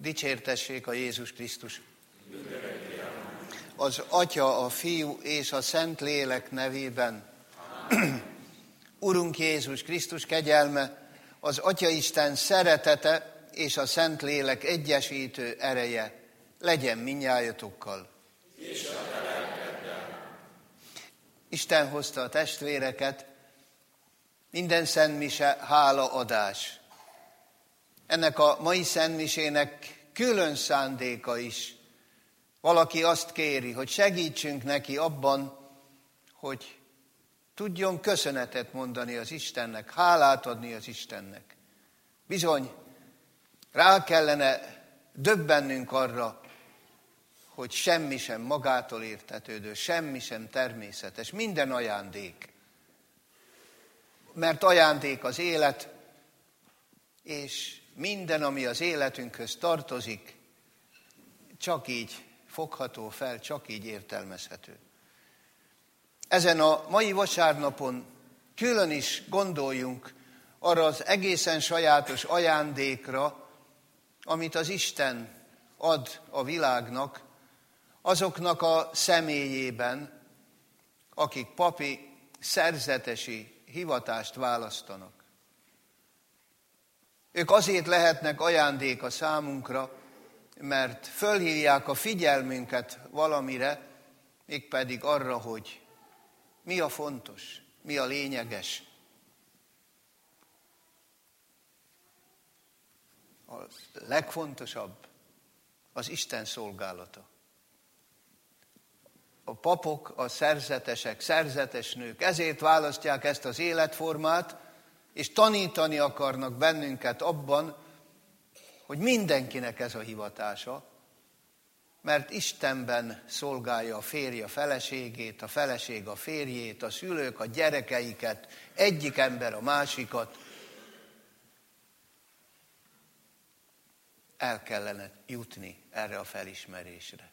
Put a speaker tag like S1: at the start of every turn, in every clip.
S1: Dicsértessék a Jézus Krisztus. Az Atya, a Fiú és a Szentlélek nevében. Urunk Jézus Krisztus kegyelme, az Atyaisten szeretete és a Szentlélek egyesítő ereje legyen mindnyájatokkal. És a te lelkeddel. Isten hozta a testvéreket, minden szentmise hálaadás. Ennek a mai szentmisének külön szándéka is. Valaki azt kéri, hogy segítsünk neki abban, hogy tudjon köszönetet mondani az Istennek, hálát adni az Istennek. Bizony, rá kellene döbbennünk arra, hogy semmi sem magától értetődő, semmi sem természetes, minden ajándék. Mert ajándék az élet, és minden, ami az életünkhöz tartozik, csak így fogható fel, csak így értelmezhető. Ezen a mai vasárnapon külön is gondoljunk arra az egészen sajátos ajándékra, amit az Isten ad a világnak, azoknak a személyében, akik papi szerzetesi hivatást választanak. Ők azért lehetnek ajándék a számunkra, mert fölhívják a figyelmünket valamire, mégpedig arra, hogy mi a fontos, mi a lényeges. A legfontosabb az Isten szolgálata. A papok, a szerzetesek, szerzetes nők ezért választják ezt az életformát, és tanítani akarnak bennünket abban, hogy mindenkinek ez a hivatása, mert Istenben szolgálja a férj a feleségét, a feleség a férjét, a szülők a gyerekeiket, egyik ember a másikat. El kellene jutni erre a felismerésre.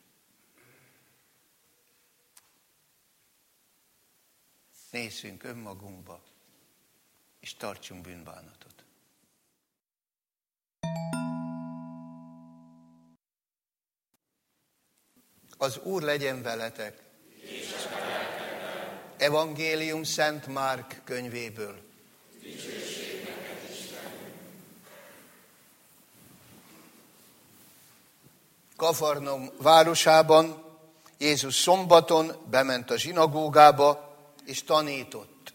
S1: Nézzünk önmagunkba, és tartsunk bűnbánatot. Az Úr legyen veletek. És a te lelkeddel. Evangélium Szent Márk könyvéből. Dicsőség neked, Istenünk. Kafarnaum városában Jézus szombaton bement a zsinagógába, és tanított.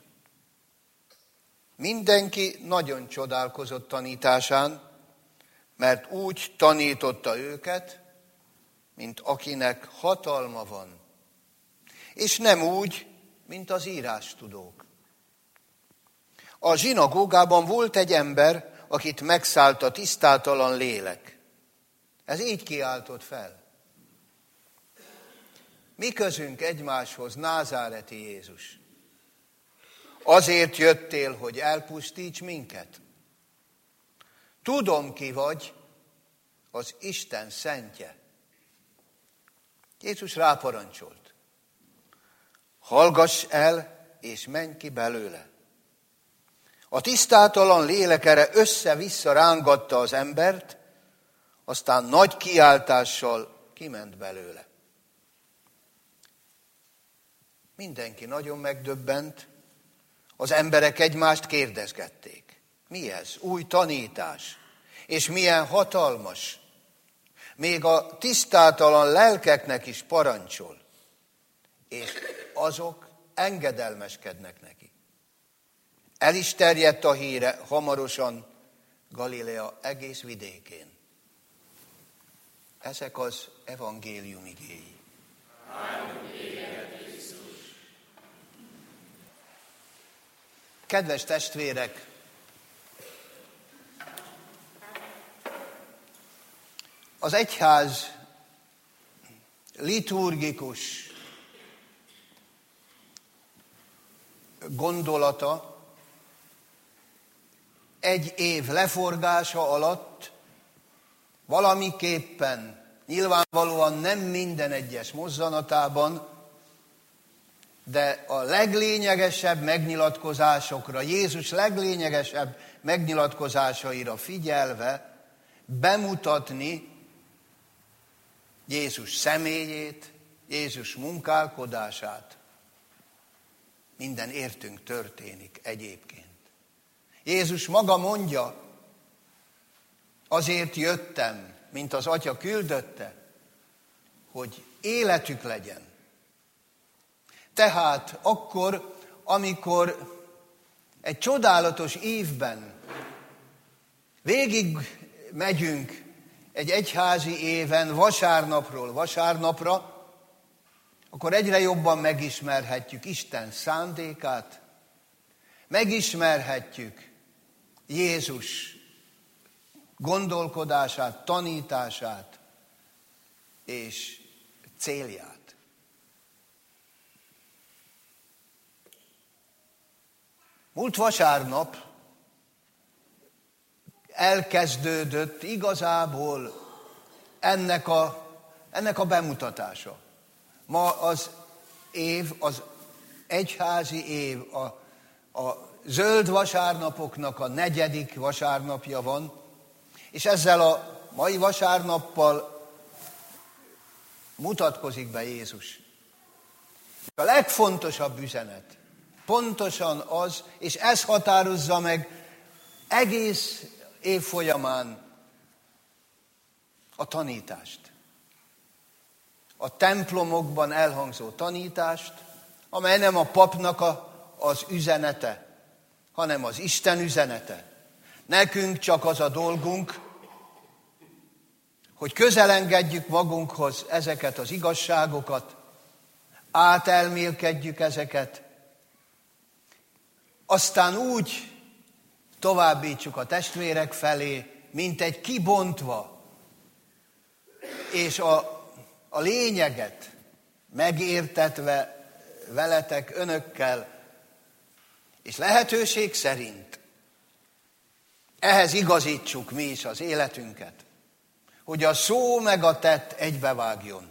S1: Mindenki nagyon csodálkozott tanításán, mert úgy tanította őket, mint akinek hatalma van, és nem úgy, mint az írástudók. A zsinagógában volt egy ember, akit megszállt a tisztátalan lélek. Ez így kiáltott fel. Mi közünk egymáshoz, názáreti Jézus? Azért jöttél, hogy elpusztíts minket? Tudom, ki vagy, az Isten szentje. Jézus ráparancsolt. Hallgass el, és menj ki belőle. A tisztátalan lélek erre össze-vissza rángatta az embert, aztán nagy kiáltással kiment belőle. Mindenki nagyon megdöbbent, az emberek egymást kérdezgették. Mi ez? Új tanítás. És milyen hatalmas. Még a tisztátalan lelkeknek is parancsol. És azok engedelmeskednek neki. El is terjedt a híre hamarosan Galilea egész vidékén. Ezek az evangélium igéi. Kedves testvérek! Az egyház liturgikus gondolata egy év leforgása alatt valamiképpen, nyilvánvalóan nem minden egyes mozzanatában, de a leglényegesebb megnyilatkozásokra, Jézus leglényegesebb megnyilatkozásaira figyelve bemutatni Jézus személyét, Jézus munkálkodását. Minden értünk történik egyébként. Jézus maga mondja, azért jöttem, mint az Atya küldötte, hogy életük legyen. Tehát akkor, amikor egy csodálatos évben végig megyünk egy egyházi éven vasárnapról vasárnapra, akkor egyre jobban megismerhetjük Isten szándékát, megismerhetjük Jézus gondolkodását, tanítását és célját. Múlt vasárnap elkezdődött igazából ennek a bemutatása. Ma az év, az egyházi év, a zöld vasárnapoknak a 4. vasárnapja van, és ezzel a mai vasárnappal mutatkozik be Jézus. A legfontosabb üzenet pontosan az, és ez határozza meg egész év folyamán a tanítást. A templomokban elhangzó tanítást, amely nem a papnak az üzenete, hanem az Isten üzenete. Nekünk csak az a dolgunk, hogy közelengedjük magunkhoz ezeket az igazságokat, átelmélkedjük ezeket, aztán úgy továbbítsuk a testvérek felé, mint egy kibontva, és a lényeget megértetve veletek, önökkel, és lehetőség szerint ehhez igazítsuk mi is az életünket, hogy a szó meg a tett egybevágjon.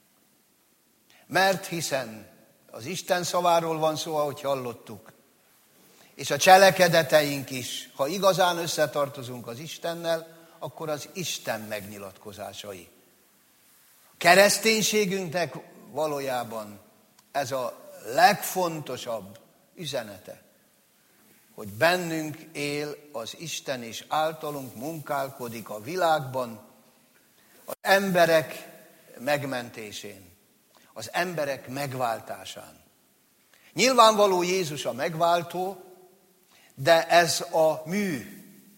S1: Mert hiszen az Isten szaváról van szó, ahogy hallottuk, és a cselekedeteink is, ha igazán összetartozunk az Istennel, akkor az Isten megnyilatkozásai. Kereszténységünknek valójában ez a legfontosabb üzenete, hogy bennünk él az Isten, és általunk munkálkodik a világban, az emberek megmentésén, az emberek megváltásán. Nyilvánvaló Jézus a megváltó, de ez a mű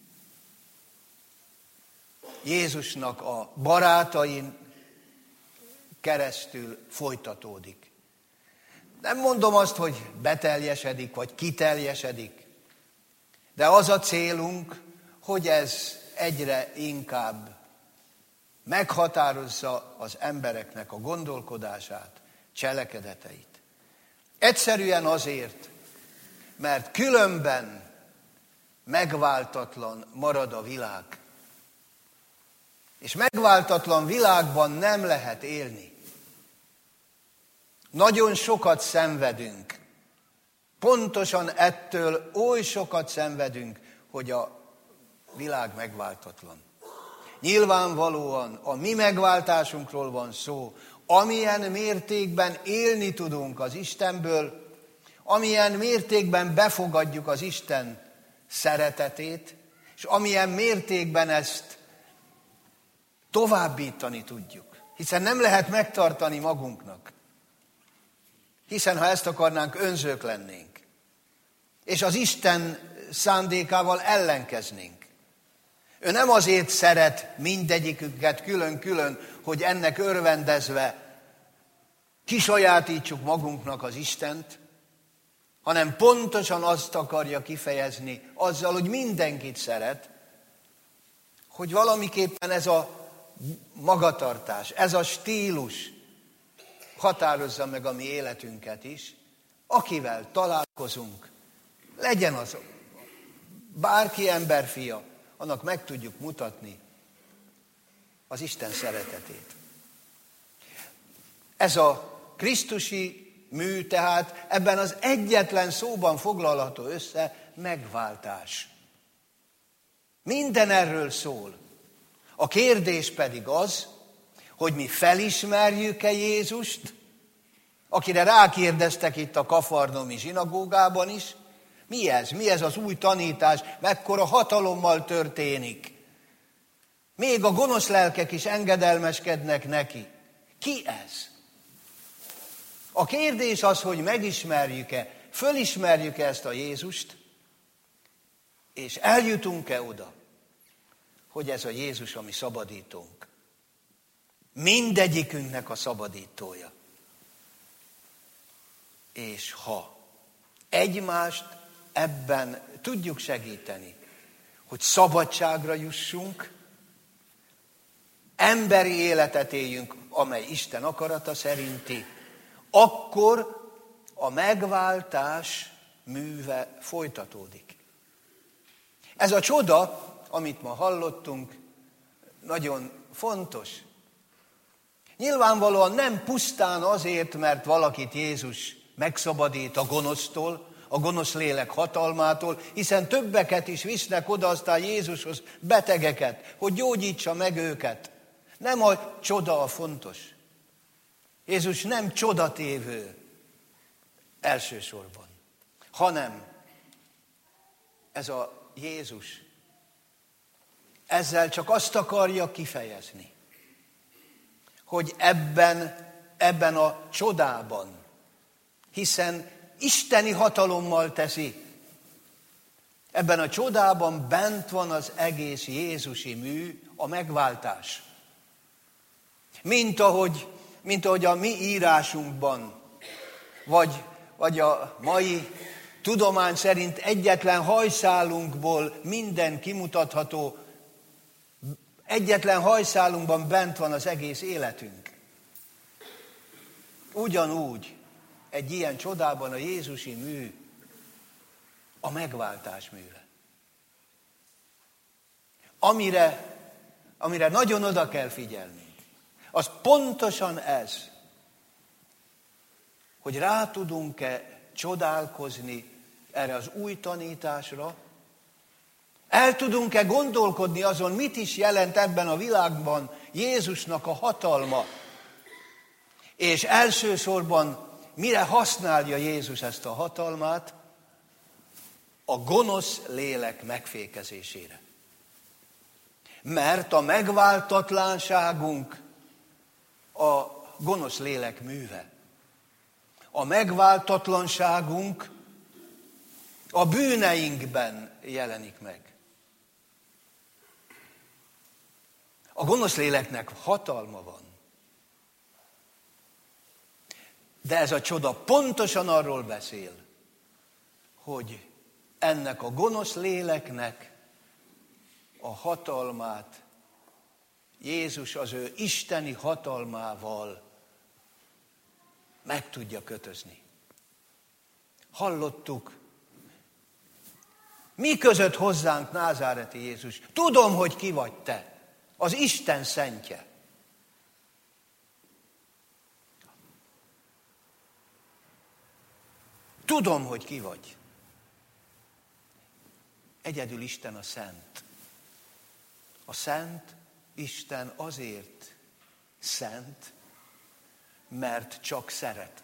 S1: Jézusnak a barátain keresztül folytatódik. Nem mondom azt, hogy beteljesedik, vagy kiteljesedik, de az a célunk, hogy ez egyre inkább meghatározza az embereknek a gondolkodását, cselekedeteit. Egyszerűen azért, mert különben megváltatlan marad a világ. És megváltatlan világban nem lehet élni. Nagyon sokat szenvedünk. Pontosan ettől oly sokat szenvedünk, hogy a világ megváltatlan. Nyilvánvalóan a mi megváltásunkról van szó, amilyen mértékben élni tudunk az Istenből, amilyen mértékben befogadjuk az Isten szeretetét, és amilyen mértékben ezt továbbítani tudjuk. Hiszen nem lehet megtartani magunknak. Hiszen ha ezt akarnánk, önzők lennénk. És az Isten szándékával ellenkeznénk. Ő nem azért szeret mindegyiküket külön-külön, hogy ennek örvendezve kisajátítsuk magunknak az Istent, hanem pontosan azt akarja kifejezni azzal, hogy mindenkit szeret, hogy valamiképpen ez a magatartás, ez a stílus határozza meg a mi életünket is, akivel találkozunk, legyen az bárki emberfia, annak meg tudjuk mutatni az Isten szeretetét. Ez a krisztusi mű, tehát ebben az egyetlen szóban foglalható össze megváltás. Minden erről szól. A kérdés pedig az, hogy mi felismerjük-e Jézust, akire rákérdeztek itt a kafarnaumi zsinagógában is. Mi ez? Mi ez az új tanítás? Mekkora hatalommal történik? Még a gonosz lelkek is engedelmeskednek neki. Ki ez? A kérdés az, hogy megismerjük-e, fölismerjük-e ezt a Jézust, és eljutunk-e oda, hogy ez a Jézus a mi szabadítónk. Mindegyikünknek a szabadítója. És ha egymást ebben tudjuk segíteni, hogy szabadságra jussunk, emberi életet éljünk, amely Isten akarata szerinti, akkor a megváltás műve folytatódik. Ez a csoda, amit ma hallottunk, nagyon fontos. Nyilvánvalóan nem pusztán azért, mert valakit Jézus megszabadít a gonosztól, a gonosz lélek hatalmától, hiszen többeket is visznek oda aztán Jézushoz, betegeket, hogy gyógyítsa meg őket. Nem a csoda a fontos. Jézus nem csodatévő elsősorban, hanem ez a Jézus ezzel csak azt akarja kifejezni, hogy ebben a csodában, hiszen isteni hatalommal teszi, ebben a csodában bent van az egész jézusi mű, a megváltás. Mint ahogy a mi írásunkban, vagy a mai tudomány szerint egyetlen hajszálunkból minden kimutatható, egyetlen hajszálunkban bent van az egész életünk. Ugyanúgy egy ilyen csodában a jézusi mű a megváltás műve. Amire nagyon oda kell figyelnünk, az pontosan ez, hogy rá tudunk-e csodálkozni erre az új tanításra, el tudunk-e gondolkodni azon, mit is jelent ebben a világban Jézusnak a hatalma, és elsősorban mire használja Jézus ezt a hatalmát? A gonosz lélek megfékezésére. Mert a megváltatlanságunk a gonosz lélek műve. A megváltatlanságunk a bűneinkben jelenik meg. A gonosz léleknek hatalma van. De ez a csoda pontosan arról beszél, hogy ennek a gonosz léleknek a hatalmát Jézus az ő isteni hatalmával meg tudja kötözni. Hallottuk, mi között hozzánk názáreti Jézus? Tudom, hogy ki vagy te, az Isten szentje. Tudom, hogy ki vagy. Egyedül Isten a szent. A szent Isten azért szent, mert csak szeret.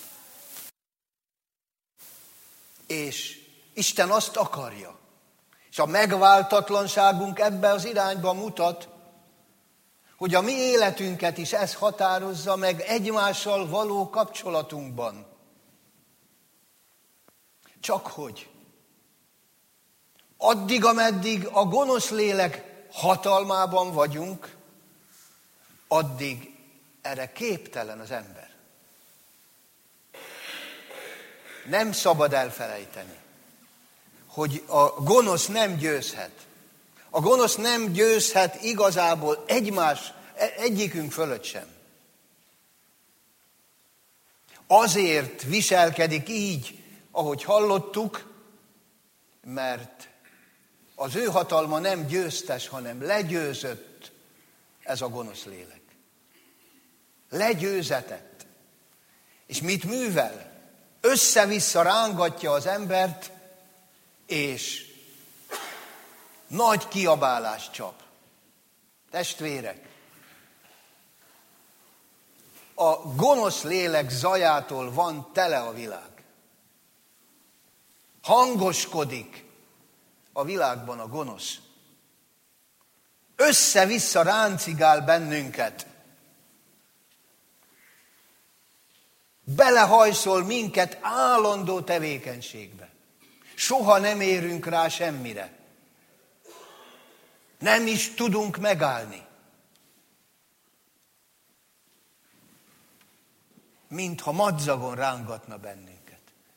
S1: És Isten azt akarja, és a megváltatlanságunk ebbe az irányba mutat, hogy a mi életünket is ez határozza meg egymással való kapcsolatunkban. Csak hogy addig, ameddig a gonosz lélek hatalmában vagyunk, addig erre képtelen az ember. Nem szabad elfelejteni, hogy a gonosz nem győzhet. A gonosz nem győzhet igazából egyikünk fölött sem. Azért viselkedik így, ahogy hallottuk, mert az ő hatalma nem győztes, hanem legyőzött ez a gonosz lélek. Legyőzetett. És mit művel? Össze-vissza rángatja az embert, és nagy kiabálást csap. Testvérek, A gonosz lélek zajától van tele a világ. Hangoskodik a világban a gonosz. Össze-vissza ráncigál bennünket. Belehajszol minket állandó tevékenységbe. Soha nem érünk rá semmire. Nem is tudunk megállni. Mintha madzagon rángatna bennünket.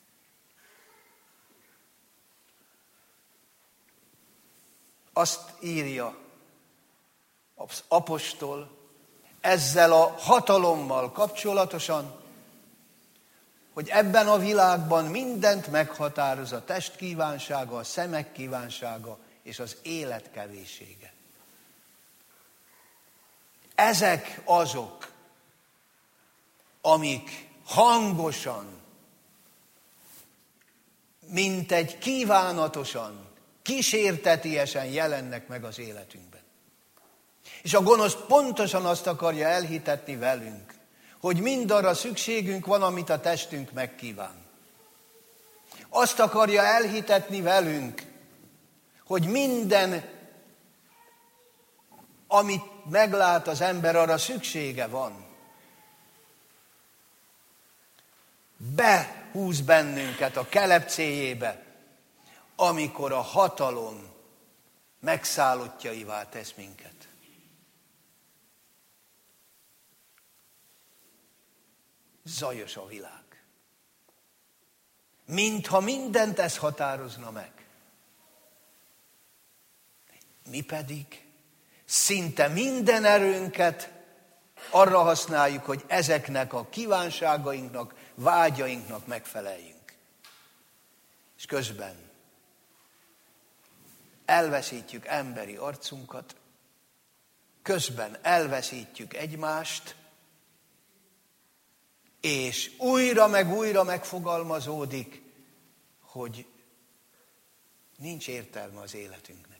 S1: Azt írja az apostol ezzel a hatalommal kapcsolatosan, hogy ebben a világban mindent meghatároz a test kívánsága, a szemek kívánsága és az élet kevéssége. Ezek azok, amik hangosan, mint egy kívánatosan, kísértetiesen jelennek meg az életünkben. És a gonosz pontosan azt akarja elhitetni velünk, hogy mindarra szükségünk van, amit a testünk megkíván. Azt akarja elhitetni velünk, hogy minden, amit meglát az ember, arra szüksége van. Behúz bennünket a kelepcéjébe, amikor a hatalom megszállottjaivá tesz minket. Zajos a világ. Mintha mindent ez határozna meg. Mi pedig szinte minden erőnket arra használjuk, hogy ezeknek a kívánságainknak, vágyainknak megfeleljünk. És közben elveszítjük emberi arcunkat, közben elveszítjük egymást, és újra meg újra megfogalmazódik, hogy nincs értelme az életünknek.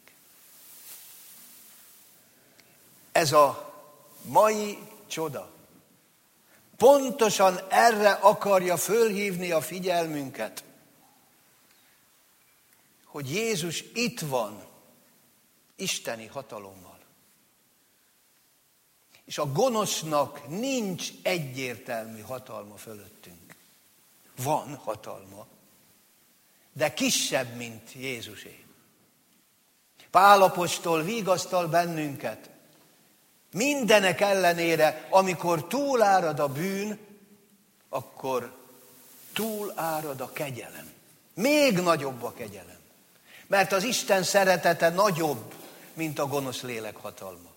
S1: Ez a mai csoda pontosan erre akarja fölhívni a figyelmünket, hogy Jézus itt van isteni hatalommal. És a gonosznak nincs egyértelmű hatalma fölöttünk. Van hatalma, de kisebb, mint Jézusé. Pál apostol vigasztal bennünket. Mindenek ellenére, amikor túlárad a bűn, akkor túlárad a kegyelem. Még nagyobb a kegyelem. Mert az Isten szeretete nagyobb, mint a gonosz lélek hatalma.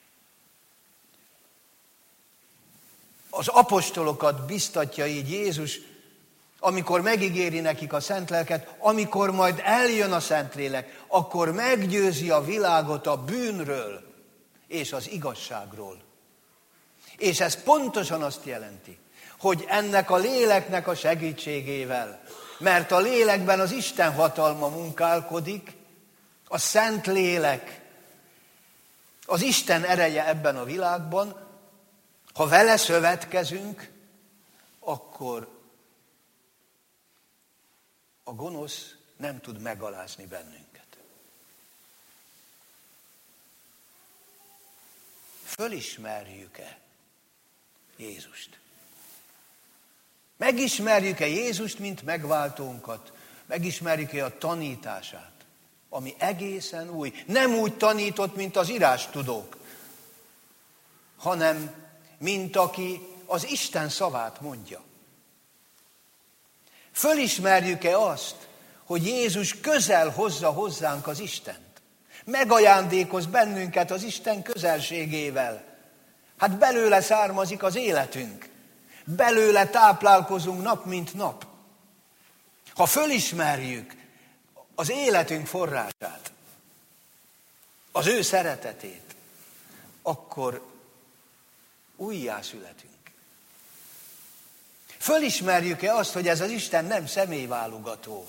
S1: Az apostolokat biztatja így Jézus, amikor megígéri nekik a Szentléleket, amikor majd eljön a Szentlélek, akkor meggyőzi a világot a bűnről és az igazságról. És ez pontosan azt jelenti, hogy ennek a léleknek a segítségével, mert a lélekben az Isten hatalma munkálkodik, a Szentlélek, az Isten ereje ebben a világban, ha vele szövetkezünk, akkor a gonosz nem tud megalázni bennünket. Fölismerjük-e Jézust? Megismerjük-e Jézust, mint megváltónkat? Megismerjük-e a tanítását, ami egészen új? Nem úgy tanított, mint az írástudók, hanem mint aki az Isten szavát mondja. Fölismerjük-e azt, hogy Jézus közel hozza hozzánk az Istent? Megajándékoz bennünket az Isten közelségével. Hát belőle származik az életünk. Belőle táplálkozunk nap, mint nap. Ha fölismerjük az életünk forrását, az ő szeretetét, akkor újjászületünk. Fölismerjük-e azt, hogy ez az Isten nem személyválogató?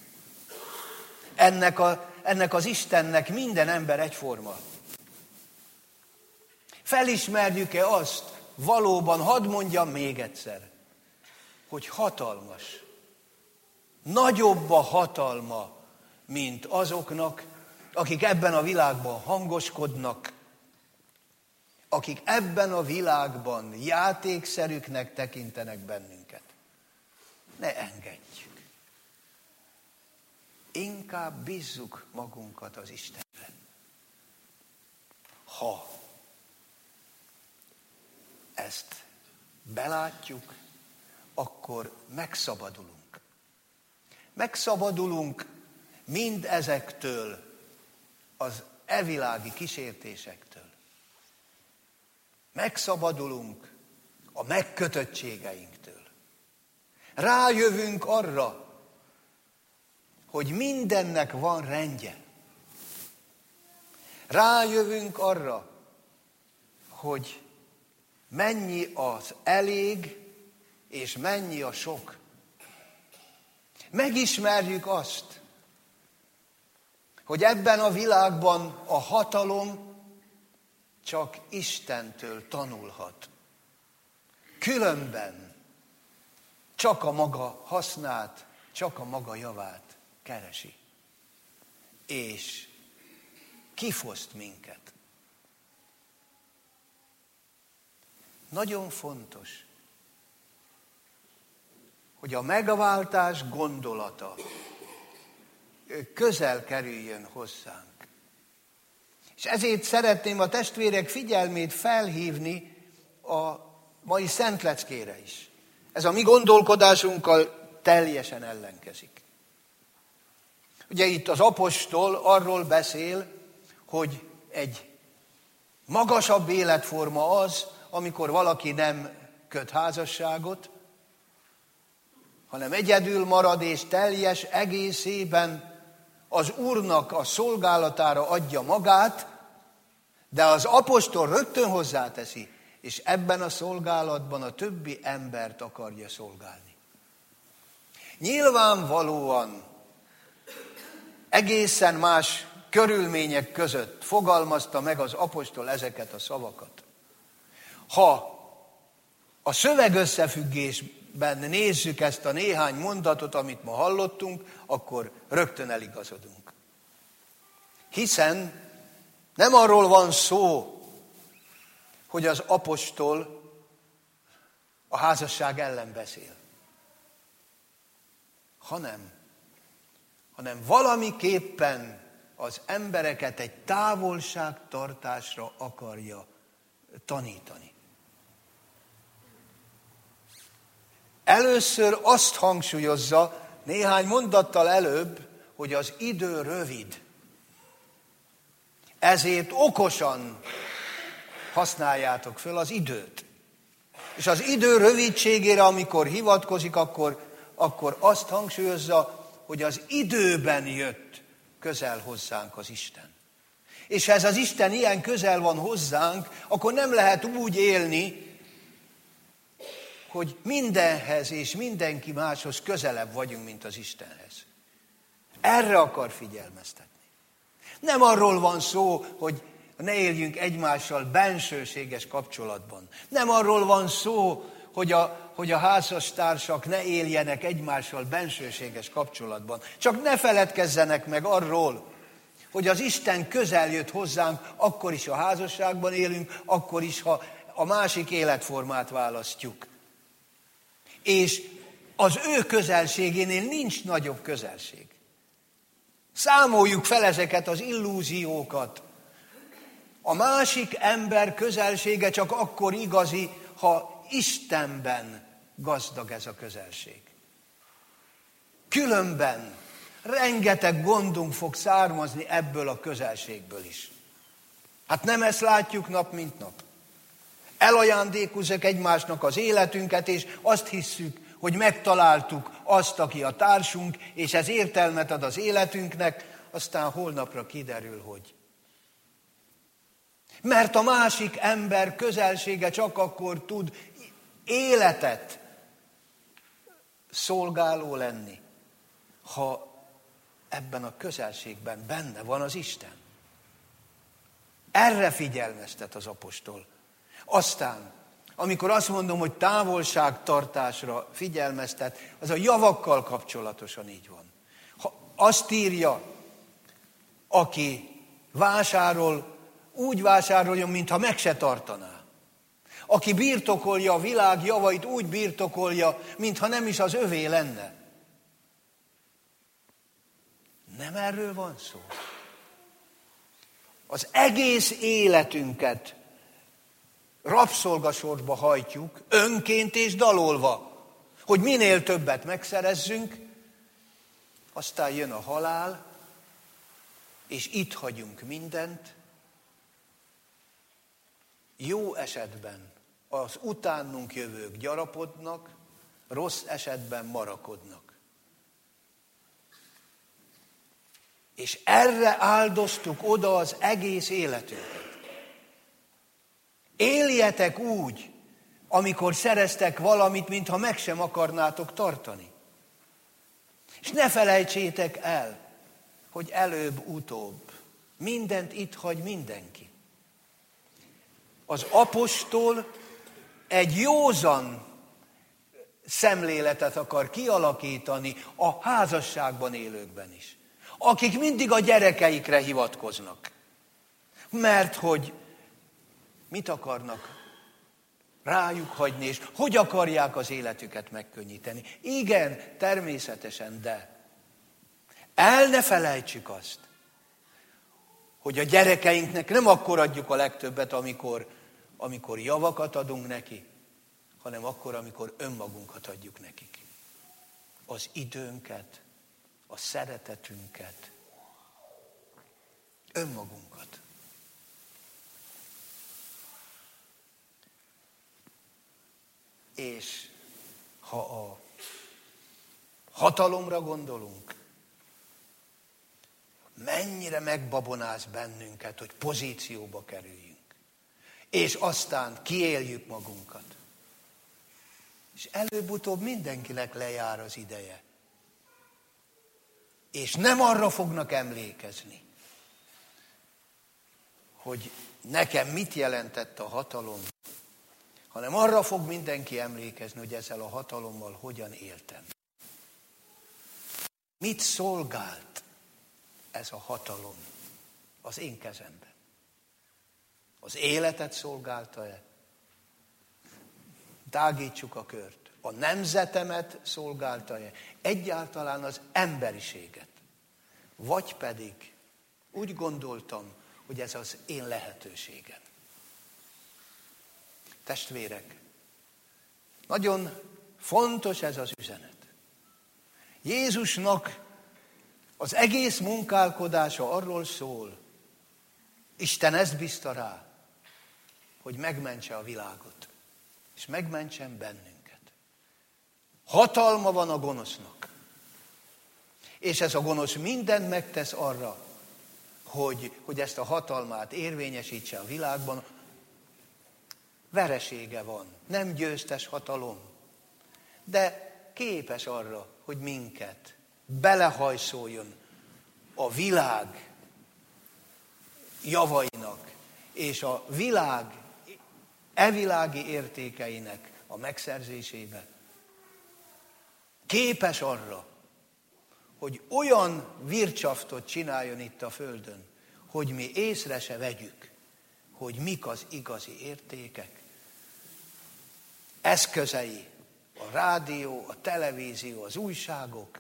S1: Ennek az Istennek minden ember egyforma. Felismerjük-e azt, valóban, hadd mondjam még egyszer, hogy hatalmas. Nagyobb a hatalma, mint azoknak, akik ebben a világban hangoskodnak, akik ebben a világban játékszerüknek tekintenek bennünket. Ne engedjük. Inkább bízzuk magunkat az Istenre. Ha ezt belátjuk, akkor megszabadulunk. Megszabadulunk mind ezektől az evilági kísértésektől. Megszabadulunk a megkötöttségeinktől. Rájövünk arra, hogy mindennek van rendje. Rájövünk arra, hogy mennyi az elég, és mennyi a sok. Megismerjük azt, hogy ebben a világban a hatalom csak Istentől tanulhat. Különben csak a maga hasznát, csak a maga javát keresi. És kifoszt minket. Nagyon fontos, hogy a megváltás gondolata közel kerüljön hozzánk. És ezért szeretném a testvérek figyelmét felhívni a mai szentleckére is. Ez a mi gondolkodásunkkal teljesen ellenkezik. Ugye itt az apostol arról beszél, hogy egy magasabb életforma az, amikor valaki nem köt házasságot, hanem egyedül marad és teljes egészében az Úrnak a szolgálatára adja magát, de az apostol rögtön hozzáteszi, és ebben a szolgálatban a többi embert akarja szolgálni. Nyilvánvalóan egészen más körülmények között fogalmazta meg az apostol ezeket a szavakat. Ha a szövegösszefüggésben nézzük ezt a néhány mondatot, amit ma hallottunk, akkor rögtön eligazodunk. Hiszen nem arról van szó, hogy az apostol a házasság ellen beszél, hanem valamiképpen az embereket egy távolságtartásra akarja tanítani. Először azt hangsúlyozza néhány mondattal előbb, hogy az idő rövid. Ezért okosan használjátok föl az időt. És az idő rövidségére, amikor hivatkozik, akkor azt hangsúlyozza, hogy az időben jött közel hozzánk az Isten. És ha ez az Isten ilyen közel van hozzánk, akkor nem lehet úgy élni, hogy mindenhez és mindenki máshoz közelebb vagyunk, mint az Istenhez. Erre akar figyelmeztetni. Nem arról van szó, hogy ne éljünk egymással bensőséges kapcsolatban. Nem arról van szó, hogy a házastársak ne éljenek egymással bensőséges kapcsolatban. Csak ne feledkezzenek meg arról, hogy az Isten közel jött hozzánk, akkor is a házasságban élünk, akkor is, ha a másik életformát választjuk. És az ő közelségénél nincs nagyobb közelség. Számoljuk fel ezeket az illúziókat. A másik ember közelsége csak akkor igazi, ha Istenben gazdag ez a közelség. Különben rengeteg gondunk fog származni ebből a közelségből is. Hát nem ezt látjuk nap mint nap. Elajándékozzuk egymásnak az életünket, és azt hisszük, hogy megtaláltuk azt, aki a társunk, és ez értelmet ad az életünknek, aztán holnapra kiderül, hogy. Mert a másik ember közelsége csak akkor tud életet szolgáló lenni, ha ebben a közelségben benne van az Isten. Erre figyelmeztet az apostol. Aztán Amikor azt mondom, hogy távolságtartásra figyelmeztet, az a javakkal kapcsolatosan így van. Ha azt írja, aki vásárol, úgy vásároljon, mintha meg se tartaná. Aki birtokolja a világ javait, úgy birtokolja, mintha nem is az övé lenne. Nem erről van szó. Az egész életünket rabszolgasorba hajtjuk, önként és dalolva, hogy minél többet megszerezzünk, aztán jön a halál, és itt hagyunk mindent. Jó esetben az utánunk jövők gyarapodnak, rossz esetben marakodnak. És erre áldoztuk oda az egész életünket. Éljetek úgy, amikor szereztek valamit, mintha meg sem akarnátok tartani. És ne felejtsétek el, hogy előbb-utóbb mindent itt hagy mindenki. Az apostol egy józan szemléletet akar kialakítani a házasságban élőkben is, akik mindig a gyerekeikre hivatkoznak. Mert hogy mit akarnak rájuk hagyni, és hogy akarják az életüket megkönnyíteni. Igen, természetesen, de el ne felejtsük azt, hogy a gyerekeinknek nem akkor adjuk a legtöbbet, amikor javakat adunk neki, hanem akkor, amikor önmagunkat adjuk nekik. Az időnket, a szeretetünket, önmagunkat. És ha a hatalomra gondolunk, mennyire megbabonáz bennünket, hogy pozícióba kerüljünk. És aztán kiéljük magunkat. És előbb-utóbb mindenkinek lejár az ideje. És nem arra fognak emlékezni, hogy nekem mit jelentett a hatalom, hanem arra fog mindenki emlékezni, hogy ezzel a hatalommal hogyan éltem. Mit szolgált ez a hatalom az én kezemben? Az életet szolgálta-e? Tágítsuk a kört. A nemzetemet szolgálta-e? Egyáltalán az emberiséget? Vagy pedig úgy gondoltam, hogy ez az én lehetőségem. Testvérek, nagyon fontos ez az üzenet. Jézusnak az egész munkálkodása arról szól, Isten ezt bízta rá, hogy megmentse a világot, és megmentsen bennünket. Hatalma van a gonosznak, és ez a gonosz mindent megtesz arra, hogy ezt a hatalmát érvényesítse a világban. Veresége van, nem győztes hatalom, de képes arra, hogy minket belehajszoljon a világ javainak és a világ evilági értékeinek a megszerzésébe. Képes arra, hogy olyan vircsaftot csináljon itt a földön, hogy mi észre se vegyük, hogy mik az igazi értékek. Eszközei, a rádió, a televízió, az újságok,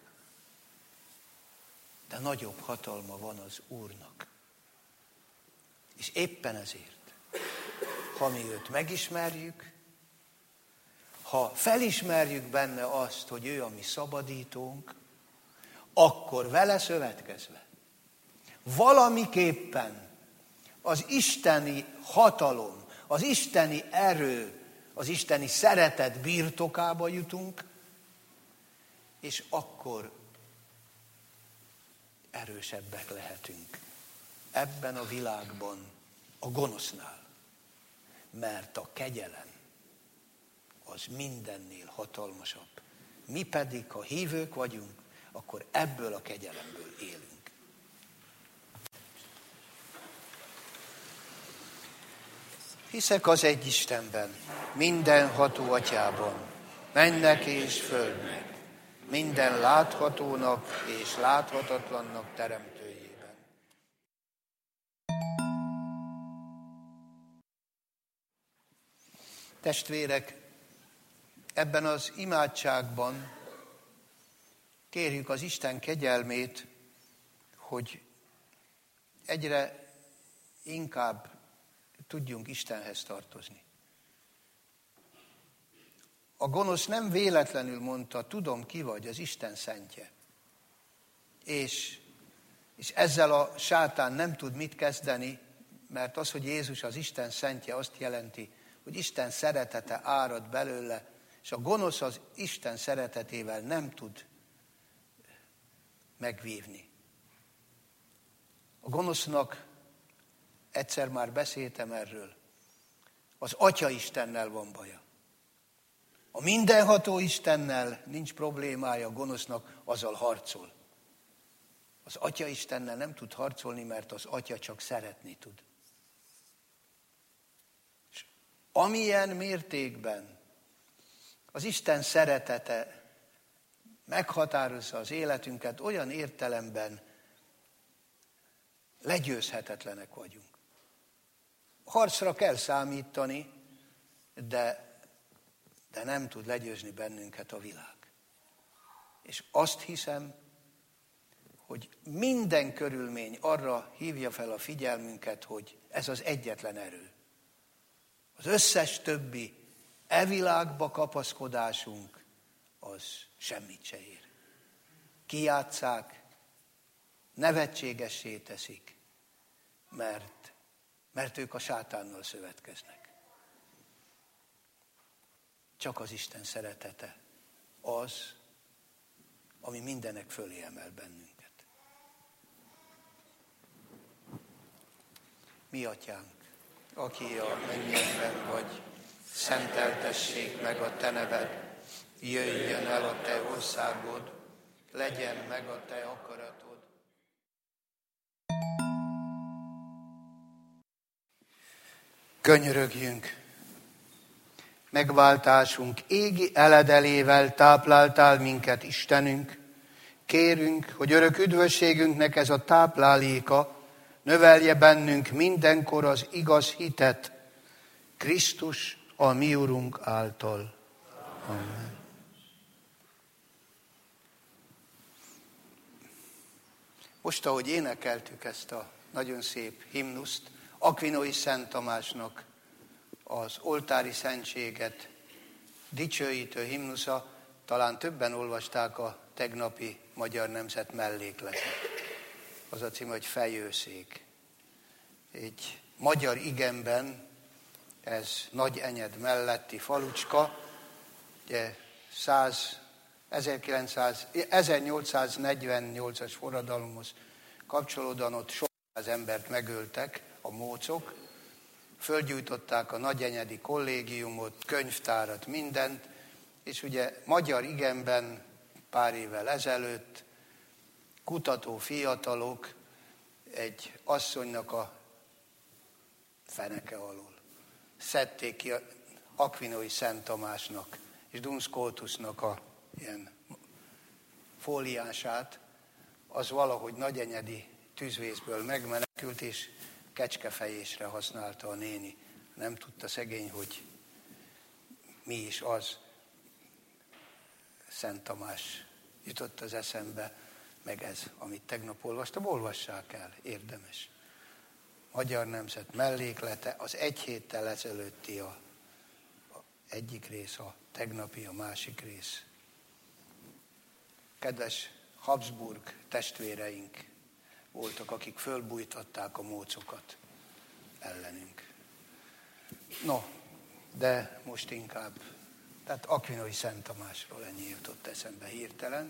S1: de nagyobb hatalma van az Úrnak. És éppen ezért, ha mi őt megismerjük, ha felismerjük benne azt, hogy ő a mi szabadítónk, akkor vele szövetkezve valamiképpen az isteni hatalom, az isteni erő, az isteni szeretet birtokába jutunk, és akkor erősebbek lehetünk ebben a világban a gonosznál. Mert a kegyelem az mindennél hatalmasabb. Mi pedig, ha hívők vagyunk, akkor ebből a kegyelemből élünk. Hiszek az egy Istenben, mindenható Atyában, mennek és földnek, minden láthatónak és láthatatlannak teremtőjében. Testvérek, ebben az imádságban kérjük az Isten kegyelmét, hogy egyre inkább tudjunk Istenhez tartozni. A gonosz nem véletlenül mondta, tudom ki vagy, az Isten szentje. És ezzel a sátán nem tud mit kezdeni, mert az, hogy Jézus az Isten szentje, azt jelenti, hogy Isten szeretete árad belőle, és a gonosz az Isten szeretetével nem tud megvívni. A gonosznak, egyszer már beszéltem erről, az Atya Istennel van baja. A mindenható Istennel nincs problémája, a gonosznak azzal harcol. Az Atya Istennel nem tud harcolni, mert az Atya csak szeretni tud. És amilyen mértékben az Isten szeretete meghatározza az életünket, olyan értelemben legyőzhetetlenek vagyunk. Harcra kell számítani, de nem tud legyőzni bennünket a világ. És azt hiszem, hogy minden körülmény arra hívja fel a figyelmünket, hogy ez az egyetlen erő. Az összes többi világba kapaszkodásunk az semmit se ér. Kijátsszák, nevetségessé teszik, mert ők a sátánnal szövetkeznek. Csak az Isten szeretete az, ami mindenek fölé emel bennünket. Mi Atyánk, aki a mennyekben vagy, szenteltessék meg a te neved, jöjjön el a te országod, legyen meg a te akaratod. Könyörögjünk! Megváltásunk égi eledelével tápláltál minket, Istenünk. Kérünk, hogy örök üdvösségünknek ez a tápláléka növelje bennünk mindenkor az igaz hitet, Krisztus a mi Urunk által. Amen. Most, ahogy énekeltük ezt a nagyon szép himnuszt, Akvinói Szent Tamásnak az oltári szentséget dicsőítő himnusza, talán többen olvasták a tegnapi Magyar Nemzet mellékletet. Az a cím, hogy Fejőszék. Egy magyar igenben, ez Nagyenyed melletti falucska, ugye 1848-as forradalomhoz kapcsolódóan ott sok száz embert megöltek a mócok, fölgyújtották a nagyenyedi kollégiumot, könyvtárat, mindent, és ugye magyar igenben pár évvel ezelőtt kutató fiatalok egy asszonynak a feneke alól szedték ki Akvinói Szent Tamásnak és Duns Scotusnak a ilyen fóliását, az valahogy nagyenyedi tűzvészből megmenekült, és kecskefejésre használta a néni. Nem tudta szegény, hogy mi is az. Szent Tamás jutott az eszembe, meg ez, amit tegnap olvastam, olvassák el, érdemes. Magyar Nemzet melléklete, az egy héttel ezelőtti a egyik rész, a tegnapi, a másik rész. Kedves Habsburg testvéreink voltak, akik fölbújtatták a mócokat ellenünk. No, de most inkább, tehát Akvinói Szent Tamásról ennyi jutott eszembe hirtelen.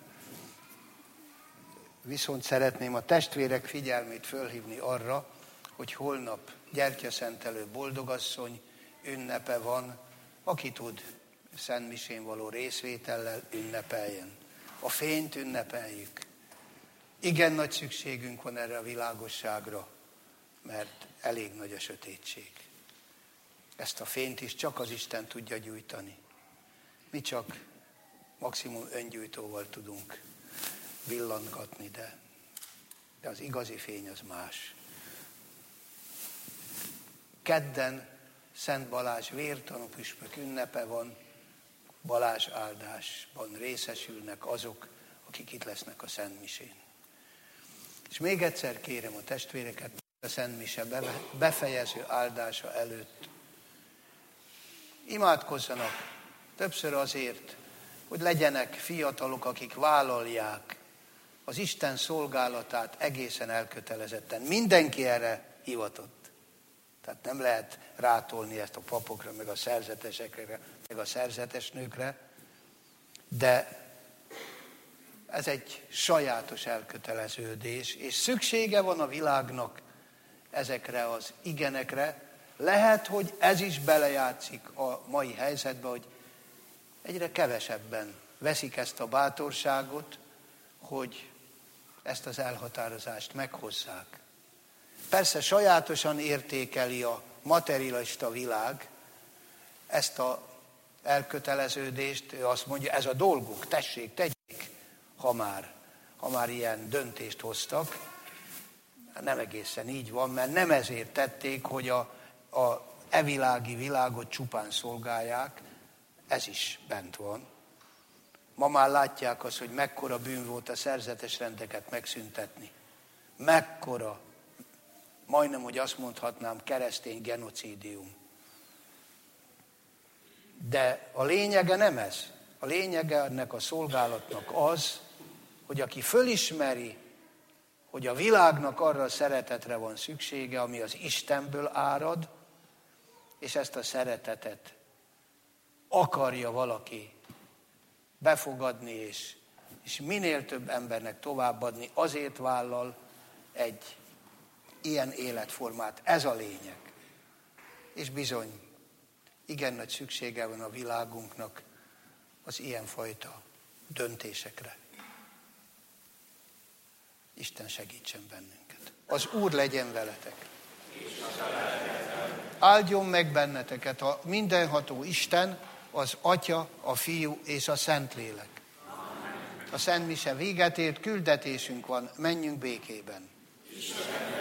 S1: Viszont szeretném a testvérek figyelmét fölhívni arra, hogy holnap gyertyaszentelő boldogasszony ünnepe van, aki tud szentmisén való részvétellel ünnepeljen. A fényt ünnepeljük. Igen nagy szükségünk van erre a világosságra, mert elég nagy a sötétség. Ezt a fényt is csak az Isten tudja gyújtani. Mi csak maximum öngyújtóval tudunk villantgatni, de az igazi fény az más. Kedden Szent Balázs vértanúpüspök ünnepe van, Balázs áldásban részesülnek azok, akik itt lesznek a Szent Misén. És még egyszer kérem a testvéreket a Szent Mise befejező áldása előtt. Imádkozzanak többször azért, hogy legyenek fiatalok, akik vállalják az Isten szolgálatát egészen elkötelezetten. Mindenki erre hivatott. Tehát nem lehet rátolni ezt a papokra, meg a szerzetesekre, meg a szerzetesnőkre, de ez egy sajátos elköteleződés, és szüksége van a világnak ezekre az igenekre. Lehet, hogy ez is belejátszik a mai helyzetbe, hogy egyre kevesebben veszik ezt a bátorságot, hogy ezt az elhatározást meghozzák. Persze sajátosan értékeli a materialista világ ezt az elköteleződést, ő azt mondja, ez a dolguk, tessék, tegyék, ha már ilyen döntést hoztak. Nem egészen így van, mert nem ezért tették, hogy a evilági világot csupán szolgálják, ez is bent van. Ma már látják azt, hogy mekkora bűn volt a szerzetes rendeket megszüntetni. Mekkora, majdnem, hogy azt mondhatnám, keresztény genocídium. De a lényege nem ez. A lényege ennek a szolgálatnak az, hogy aki fölismeri, hogy a világnak arra a szeretetre van szüksége, ami az Istenből árad, és ezt a szeretetet akarja valaki befogadni, és minél több embernek továbbadni, azért vállal egy ilyen életformát. Ez a lényeg. És bizony, igen nagy szüksége van a világunknak az ilyenfajta döntésekre. Isten segítsen bennünket. Az Úr legyen veletek. Áldjon meg benneteket a mindenható Isten, az Atya, a Fiú és a Szentlélek. A Szent Mise véget ért, küldetésünk van, menjünk békében.